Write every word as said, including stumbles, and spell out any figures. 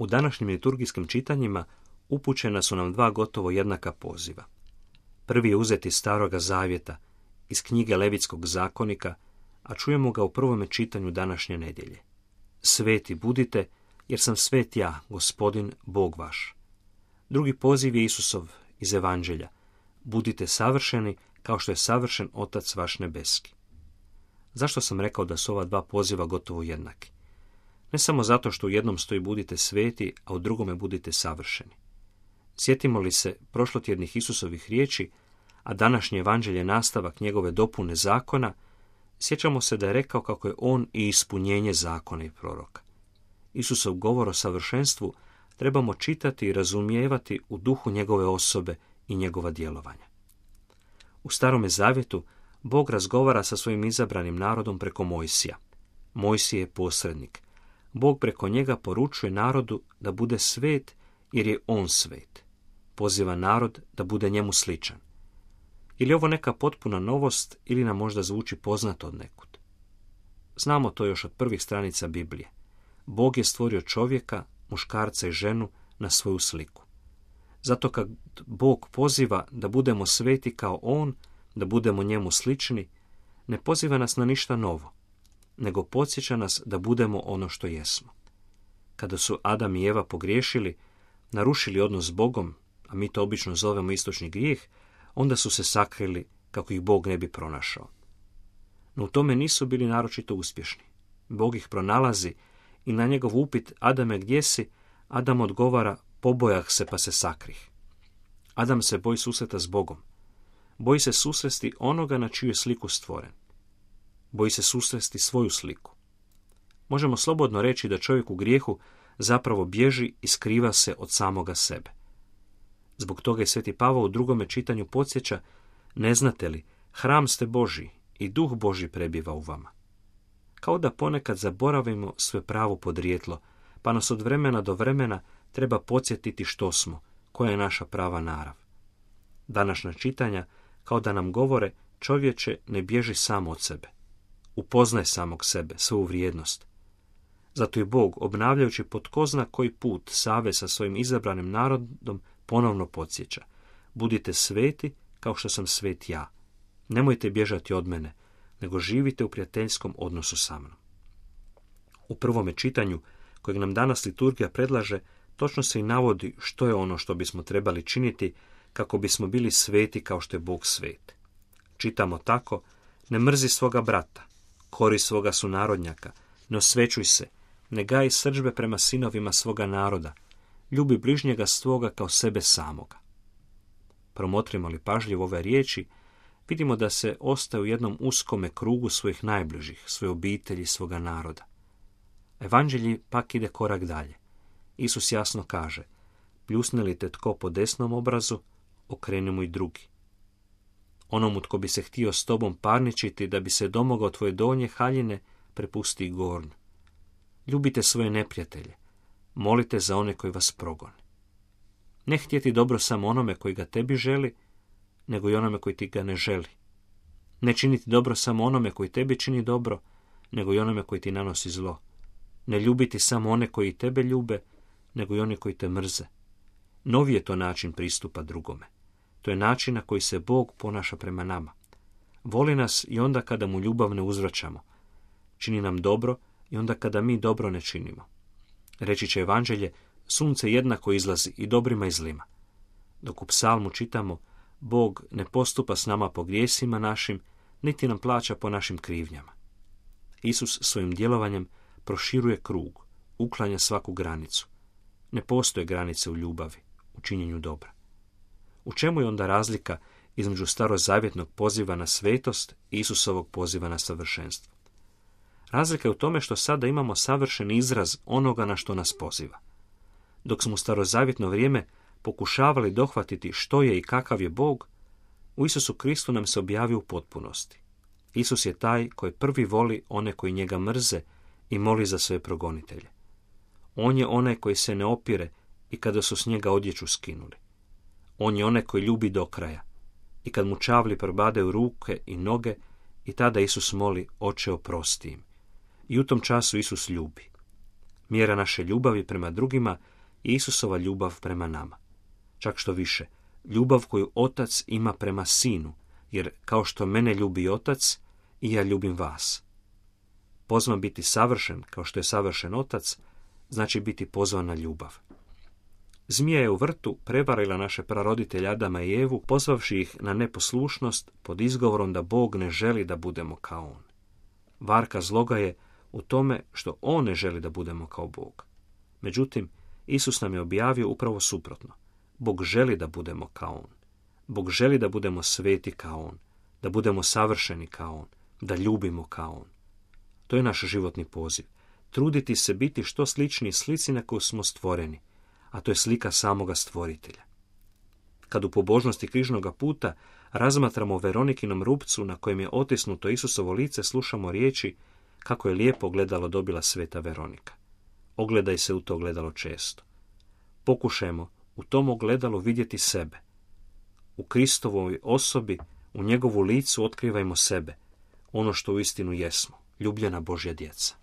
U današnjim liturgijskim čitanjima upućena su nam dva gotovo jednaka poziva. Prvi je uzeti iz Staroga zavjeta, iz knjige Levitskog zakonika, a čujemo ga u prvome čitanju današnje nedjelje. Sveti budite, jer sam svet ja, Gospodin, Bog vaš. Drugi poziv je Isusov iz Evanđelja. Budite savršeni, kao što je savršen Otac vaš nebeski. Zašto sam rekao da su ova dva poziva gotovo jednaki? Ne samo zato što u jednom stoji budite sveti, a u drugome budite savršeni. Sjetimo li se prošlotjednih Isusovih riječi, a današnje Evanđelje nastavak njegove dopune zakona, sjećamo se da je rekao kako je on i ispunjenje zakona i proroka. Isusov govor o savršenstvu trebamo čitati i razumijevati u duhu njegove osobe i njegova djelovanja. U Starome zavjetu Bog razgovara sa svojim izabranim narodom preko Mojsija. Mojsije je posrednik. Bog preko njega poručuje narodu da bude svet jer je on svet. Poziva narod da bude njemu sličan. Je li ovo neka potpuna novost ili nam možda zvuči poznato od nekud? Znamo to još od prvih stranica Biblije. Bog je stvorio čovjeka, muškarca i ženu na svoju sliku. Zato kad Bog poziva da budemo sveti kao on, da budemo njemu slični, ne poziva nas na ništa novo, nego podsjeća nas da budemo ono što jesmo. Kada su Adam i Eva pogriješili, narušili odnos s Bogom, a mi to obično zovemo istočni grijeh, onda su se sakrili kako ih Bog ne bi pronašao. No u tome nisu bili naročito uspješni. Bog ih pronalazi i na njegov upit Adame gdje si, Adam odgovara pobojah se pa se sakrih. Adam se boji susreta s Bogom. Boji se susresti onoga na čiju je sliku stvoren. Boji se susresti svoju sliku. Možemo slobodno reći da čovjek u grijehu zapravo bježi i skriva se od samoga sebe. Zbog toga je Sveti Pavao u drugome čitanju podsjeća, ne znate li, hram ste Božji i duh Božji prebiva u vama. Kao da ponekad zaboravimo sve pravo podrijetlo, pa nas od vremena do vremena treba podsjetiti što smo, koja je naša prava narav. Današnja čitanja kao da nam govore, čovječe, ne bježi sam od sebe. Upoznaj samog sebe, svoju vrijednost. Zato i Bog, obnavljajući po tko zna koji put savez sa svojim izabranim narodom, ponovno podsjeća. Budite sveti kao što sam svet ja. Nemojte bježati od mene, nego živite u prijateljskom odnosu sa mnom. U prvome čitanju, kojeg nam danas liturgija predlaže, točno se i navodi što je ono što bismo trebali činiti kako bismo bili sveti kao što je Bog svet. Čitamo tako, ne mrzi svoga brata, kori svoga sunarodnjaka, ne osvećuj se, ne gaji srdžbe prema sinovima svoga naroda, ljubi bližnjega svoga kao sebe samoga. Promotrimo li pažljivo ove riječi, vidimo da se ostaje u jednom uskome krugu svojih najbližih, svoje obitelji, svoga naroda. Evanđelji pak ide korak dalje. Isus jasno kaže, pljusne li te tko po desnom obrazu, okreni mu i drugi. Onomu tko bi se htio s tobom parničiti da bi se domogao tvoje donje haljine, prepusti i gornju. Ljubite svoje neprijatelje, molite za one koji vas progone. Ne htjeti dobro samo onome koji ga tebi želi, nego i onome koji ti ga ne želi. Ne činiti dobro samo onome koji tebi čini dobro, nego i onome koji ti nanosi zlo. Ne ljubiti samo one koji tebe ljube, nego i oni koji te mrze. Novi je to način pristupa drugome. To je način na koji se Bog ponaša prema nama. Voli nas i onda kada mu ljubav ne uzvraćamo. Čini nam dobro i onda kada mi dobro ne činimo. Reći će Evanđelje, sunce jednako izlazi i dobrima i zlima. Dok u psalmu čitamo, Bog ne postupa s nama po grijesima našim, niti nam plaća po našim krivnjama. Isus svojim djelovanjem proširuje krug, uklanja svaku granicu. Ne postoje granice u ljubavi, u činjenju dobra. U čemu je onda razlika između starozavjetnog poziva na svetost i Isusovog poziva na savršenstvo? Razlika je u tome što sada imamo savršen izraz onoga na što nas poziva. Dok smo u starozavjetno vrijeme pokušavali dohvatiti što je i kakav je Bog, u Isusu Kristu nam se objavio u potpunosti. Isus je taj koji prvi voli one koji njega mrze i moli za svoje progonitelje. On je onaj koji se ne opire i kada su s njega odjeću skinuli. On je onaj koji ljubi do kraja. I kad mu čavli probadaju ruke i noge, i tada Isus moli, Oče, oprosti im. I u tom času Isus ljubi. Mjera naše ljubavi prema drugima je Isusova ljubav prema nama. Čak što više, ljubav koju Otac ima prema Sinu, jer kao što mene ljubi Otac, i ja ljubim vas. Pozvan biti savršen, kao što je savršen Otac, znači biti pozvan na ljubav. Zmija je u vrtu prevarila naše praroditelje Adama i Evu, pozvavši ih na neposlušnost pod izgovorom da Bog ne želi da budemo kao on. Varka zloga je u tome što on ne želi da budemo kao Bog. Međutim, Isus nam je objavio upravo suprotno. Bog želi da budemo kao on. Bog želi da budemo sveti kao on, da budemo savršeni kao on, da ljubimo kao on. To je naš životni poziv. Truditi se biti što sličniji slici na koju smo stvoreni, a to je slika samoga stvoritelja. Kad u pobožnosti križnoga puta razmatramo Veronikinom rupcu na kojem je otisnuto Isusovo lice, slušamo riječi kako je lijepo ogledalo dobila sveta Veronika. Ogledaj se u to ogledalo često. Pokušajmo u tom ogledalu vidjeti sebe. U Kristovoj osobi, u njegovu licu otkrivajmo sebe, ono što uistinu jesmo, ljubljena Božja djeca.